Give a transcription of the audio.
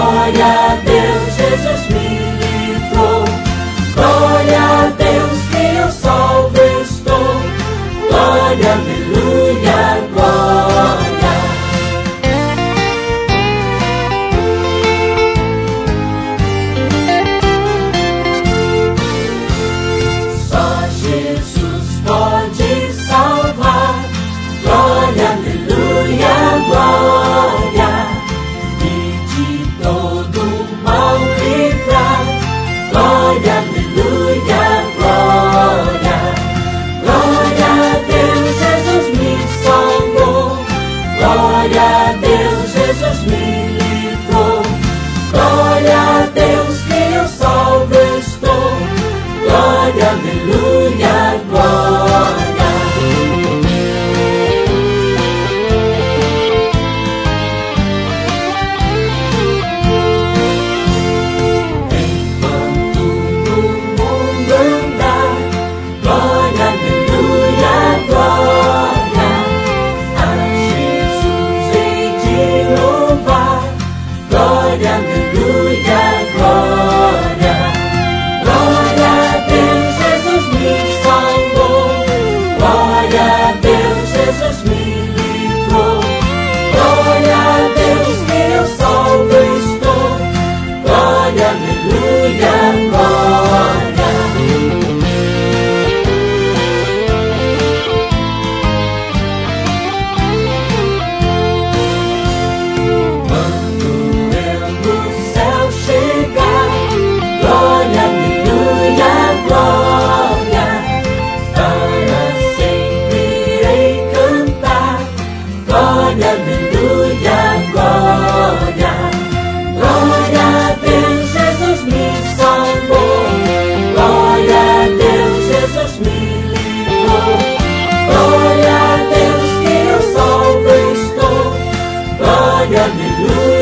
Glória a Deus, Jesus me livrou. Glória a Deus que eu salvo estou. Glória, aleluia, glória. Só Jesus pode salvar. Glória, aleluia, glória. E de todo mal livrar. Glória, aleluia, glória. Glória a Deus, Jesus me salvou. Glória a Deus, Jesus me livrou. Glória a Deus que eu salvo estou. Glória, aleluia, glória. Glória, aleluia, glória. Glória a Deus, Jesus me salvou. Glória a Deus, Jesus me livrou. Glória a Deus que eu salvo estou. Glória, aleluia, glória. Glória, aleluia, glória. Glória a Deus, Jesus me salvou. Glória a Deus, Jesus me livrou. Glória a Deus que eu salvo estou. Glória, aleluia.